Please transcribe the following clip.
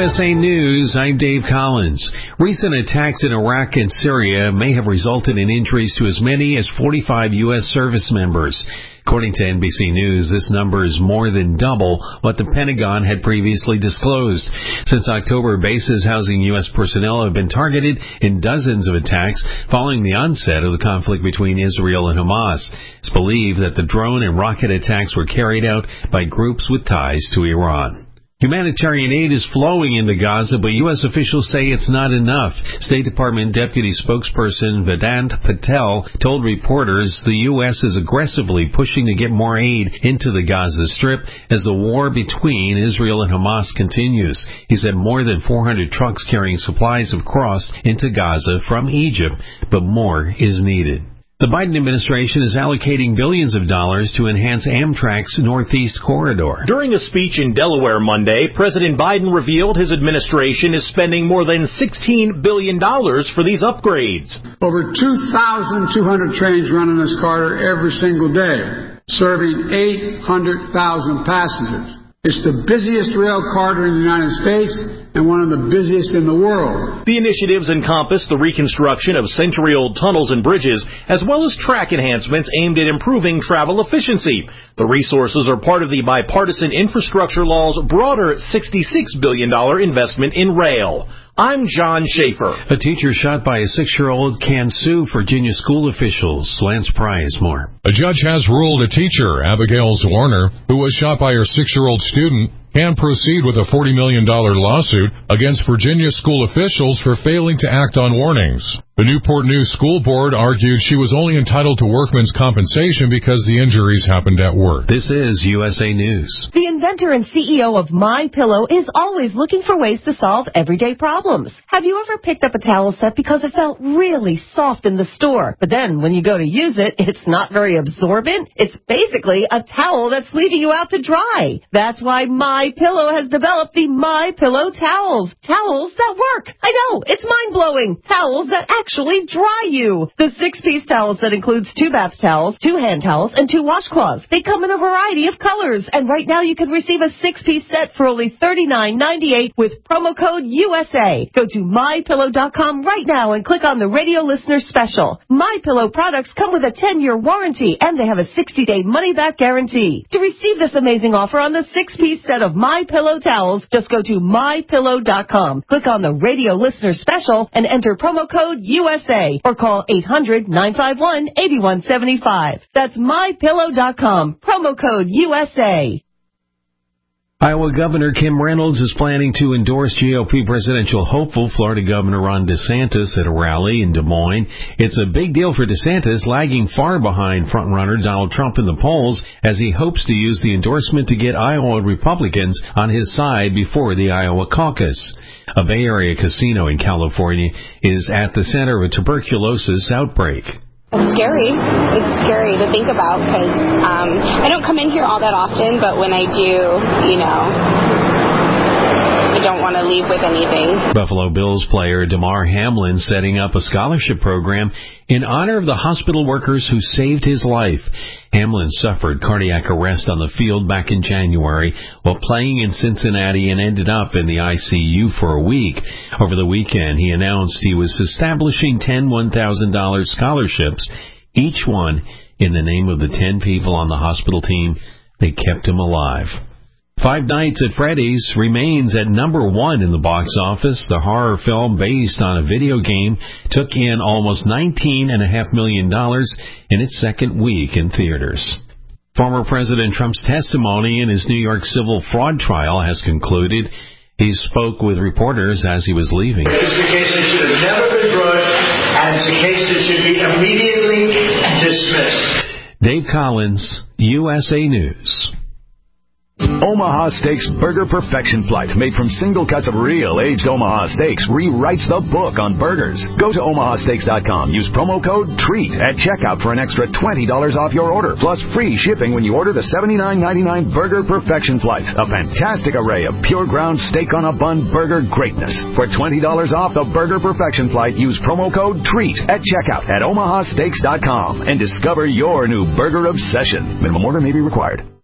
USA News, I'm Dave Collins. Recent attacks in Iraq and Syria may have resulted in injuries to as many as 45 U.S. service members. According to NBC News, this number is more than double what the Pentagon had previously disclosed. Since October, bases housing U.S. personnel have been targeted in dozens of attacks following the onset of the conflict between Israel and Hamas. It's believed that the drone and rocket attacks were carried out by groups with ties to Iran. Humanitarian aid is flowing into Gaza, but U.S. officials say it's not enough. State Department Deputy Spokesperson Vedant Patel told reporters the U.S. is aggressively pushing to get more aid into the Gaza Strip as the war between Israel and Hamas continues. He said more than 400 trucks carrying supplies have crossed into Gaza from Egypt, but more is needed. The Biden administration is allocating billions of dollars to enhance Amtrak's Northeast Corridor. During a speech in Delaware Monday, President Biden revealed his administration is spending more than $16 billion for these upgrades. Over 2,200 trains run on this corridor every single day, serving 800,000 passengers. It's the busiest rail corridor in the United States and one of the busiest in the world. The initiatives encompass the reconstruction of century-old tunnels and bridges, as well as track enhancements aimed at improving travel efficiency. The resources are part of the bipartisan infrastructure law's broader $66 billion investment in rail. I'm John Schaefer. A teacher shot by a 6-year-old can sue Virginia school officials. Lance Price, more. A judge has ruled a teacher, Abigail Warner, who was shot by her 6-year-old student, can proceed with a $40 million lawsuit against Virginia school officials for failing to act on warnings. The Newport News School Board argued she was only entitled to workman's compensation because the injuries happened at work. This is USA News. The inventor and CEO of MyPillow is always looking for ways to solve everyday problems. Have you ever picked up a towel set because it felt really soft in the store, but then when you go to use it, it's not very absorbent? It's basically a towel that's leaving you out to dry. That's why MyPillow has developed the MyPillow towels. Towels that work. I know, it's mind-blowing. Towels that actually dry you. The 6-piece towel set includes 2 bath towels, 2 hand towels, and 2 washcloths. They come in a variety of colors, and right now you can receive a 6-piece set for only $39.98 with promo code USA. Go to MyPillow.com right now and click on the radio listener special. MyPillow products come with a 10-year warranty, and they have a 60-day money-back guarantee. To receive this amazing offer on the 6-piece set of MyPillow towels, just go to MyPillow.com. Click on the radio listener special and enter promo code USA or call 800-951-8175. That's MyPillow.com. Promo code USA. Iowa Governor Kim Reynolds is planning to endorse GOP presidential hopeful Florida Governor Ron DeSantis at a rally in Des Moines. It's a big deal for DeSantis, lagging far behind frontrunner Donald Trump in the polls as he hopes to use the endorsement to get Iowa Republicans on his side before the Iowa caucus. A Bay Area casino in California is at the center of a tuberculosis outbreak. It's scary. It's scary to think about because I don't come in here all that often, but when I do, I don't want to leave with anything. Buffalo Bills player Damar Hamlin setting up a scholarship program in honor of the hospital workers who saved his life. Hamlin suffered cardiac arrest on the field back in January while playing in Cincinnati and ended up in the ICU for a week. Over the weekend, he announced he was establishing 10 $1,000 scholarships, each one in the name of the 10 people on the hospital team that kept him alive. Five Nights at Freddy's remains at number 1 in the box office. The horror film based on a video game took in almost $19.5 million in its second week in theaters. Former President Trump's testimony in his New York civil fraud trial has concluded. He spoke with reporters as he was leaving. It's a case that should have never been brought, and it's a case that should be immediately dismissed. Dave Collins, USA News. Omaha Steaks Burger Perfection Flight, made from single cuts of real aged Omaha steaks, rewrites the book on burgers. Go to omahasteaks.com. Use promo code TREAT at checkout for an extra $20 off your order, plus free shipping when you order the $79.99 Burger Perfection Flight. A fantastic array of pure ground steak on a bun burger greatness. For $20 off the Burger Perfection Flight, use promo code TREAT at checkout at omahasteaks.com and discover your new burger obsession. Minimum order may be required.